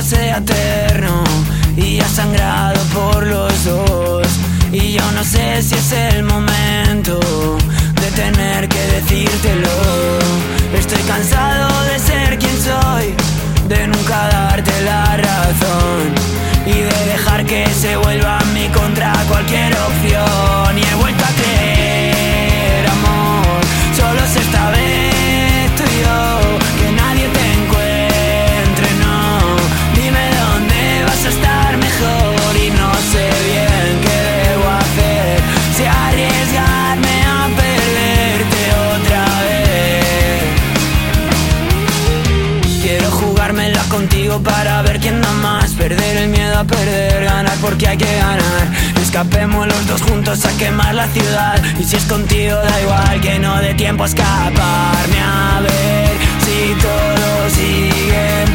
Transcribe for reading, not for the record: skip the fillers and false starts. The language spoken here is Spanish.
sea eterno y ha sangrado por los dos. Y yo no sé si es el momento de tener que decírtelo. Estoy cansado de ser quien soy, de nunca darte la razón y de dejar que se vuelva en mi contra cualquier opción. Y he vuelto a creer, amor, solo es esta vez tú y yo, que nadie te encuentre, no. Dime dónde vas a estar mejor y no sé bien qué debo hacer, si arriesgarme a perderte otra vez. Quiero jugármela contigo para ver quién da más, perder el miedo a perder, ganar porque hay que ganar. Escapemos los dos juntos a quemar la ciudad, y si es contigo da igual que no dé tiempo a escaparme, a ver si todo sigue